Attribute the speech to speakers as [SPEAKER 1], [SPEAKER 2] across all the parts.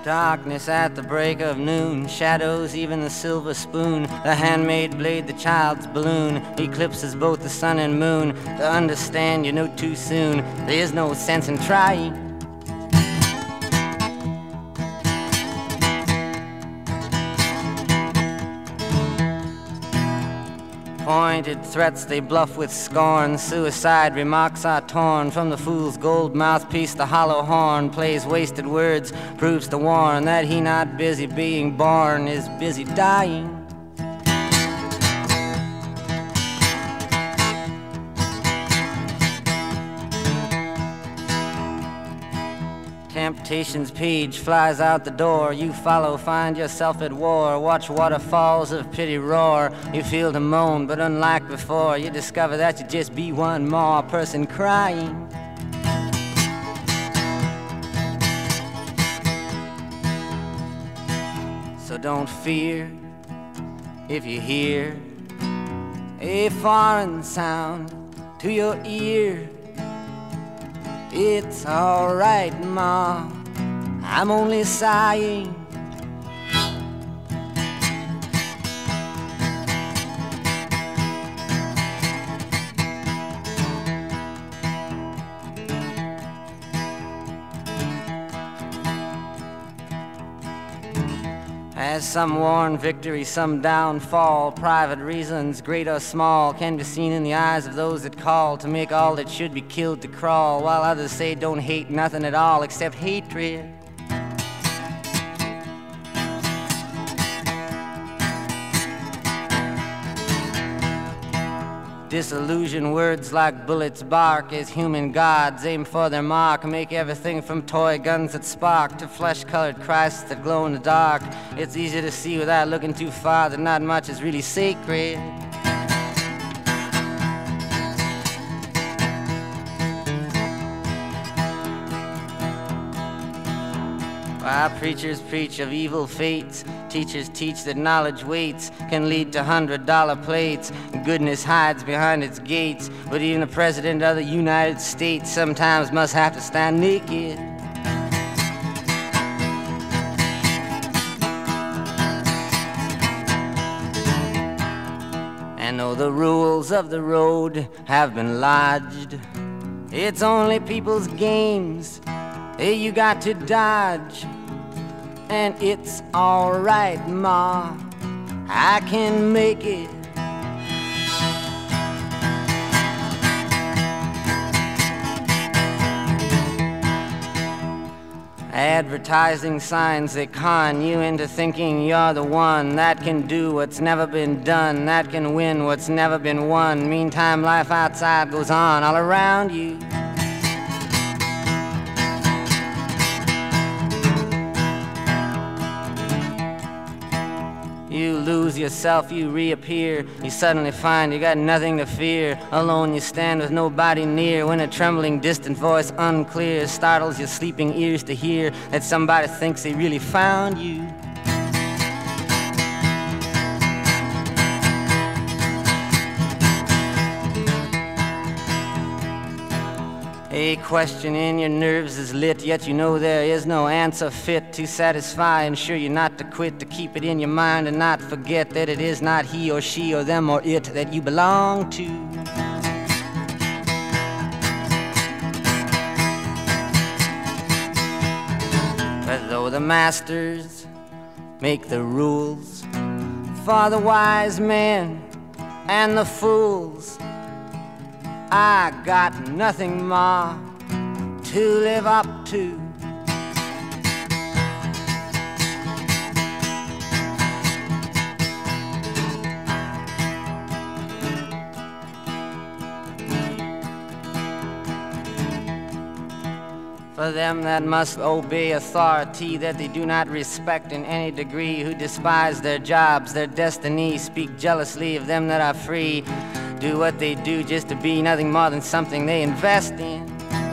[SPEAKER 1] Darkness at the break of noon, shadows, even the silver spoon, the handmade blade, the child's balloon, eclipses both the sun and moon. To understand, you know too soon, there is no sense in trying. Pointed threats they bluff with scorn, suicide remarks are torn from the fool's gold mouthpiece. The hollow horn plays wasted words, proves to warn that he not busy being born is busy dying. Temptation's page flies out the door. You follow, find yourself at war. Watch waterfalls of pity roar. You feel the moan, but unlike before, you discover that you just be one more person crying. So don't fear if you hear a foreign sound to your ear. It's alright, Ma, I'm only sighing. As some worn victory, some downfall, private reasons, great or small, can be seen in the eyes of those that call to make all that should be killed to crawl, while others say don't hate nothing at all except hatred. Disillusion words like bullets bark as human gods aim for their mark, make everything from toy guns that spark to flesh-colored Christs that glow in the dark. It's easy to see without looking too far that not much is really sacred. While preachers preach of evil fates, teachers teach that knowledge waits, can lead to $100 plates. Goodness hides behind its gates, but even the President of the United States sometimes must have to stand naked. And though the rules of the road have been lodged, it's only people's games you got to dodge. And it's alright, Ma, I can make it. Advertising signs that con you into thinking you're the one that can do what's never been done, that can win what's never been won. Meantime, life outside goes on all around you. You lose yourself, you reappear. You suddenly find you got nothing to fear. Alone you stand with nobody near, when a trembling distant voice unclear startles your sleeping ears to hear that somebody thinks they really found you. A question in your nerves is lit, yet you know there is no answer fit to satisfy. Ensure you not to quit, to keep it in your mind and not forget that it is not he or she or them or it that you belong to. But though the masters make the rules for the wise men and the fools, I got nothing, Ma, to live up to. For them that must obey authority that they do not respect in any degree, who despise their jobs, their destiny, speak jealously of them that are free, do what they do just to be nothing more than something they invest in.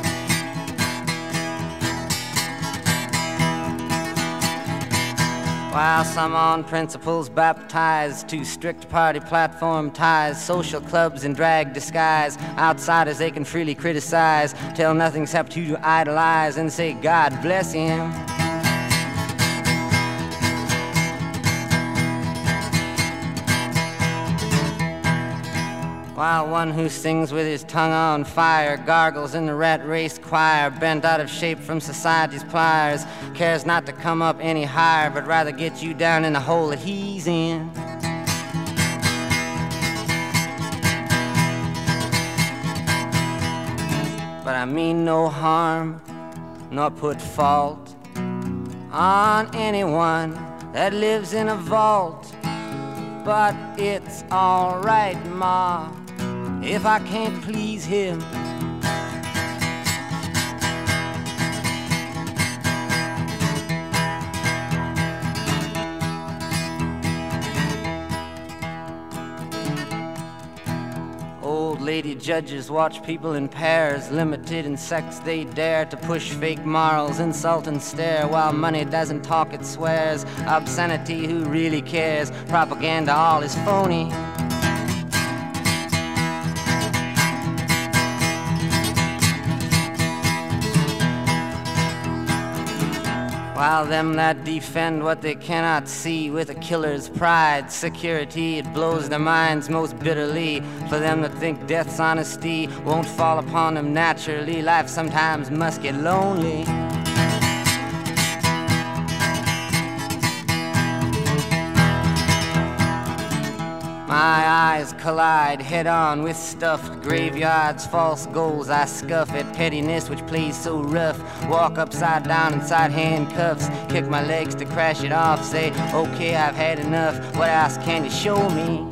[SPEAKER 1] While some on principles baptized to strict party platform ties, social clubs in drag disguise, outsiders they can freely criticize, tell nothing except who to idolize and say God bless him. while one who sings with his tongue on fire gargles in the rat race choir, bent out of shape from society's pliers, cares not to come up any higher, but rather get you down in the hole that he's in. But I mean no harm, nor put fault on anyone that lives in a vault. But it's all right, Ma, if I can't please him. Old lady judges watch people in pairs, limited in sex they dare to push fake morals, insult and stare. While money doesn't talk, it swears. Obscenity, who really cares? Propaganda, all is phony. While them that defend what they cannot see with a killer's pride, security, it blows their minds most bitterly. For them that think death's honesty won't fall upon them naturally, life sometimes must get lonely. My eyes collide head-on with stuffed graveyards, false goals. I scuff at pettiness which plays so rough. Walk upside down inside handcuffs, kick my legs to crash it off. Say, okay, I've had enough, what else can you show me?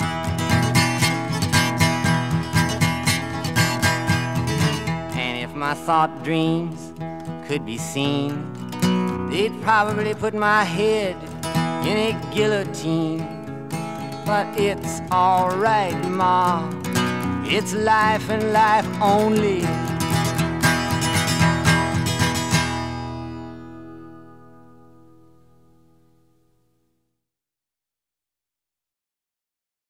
[SPEAKER 1] And if my thought dreams could be seen, they'd probably put my head in a guillotine. But it's all right, Ma, it's life and life only.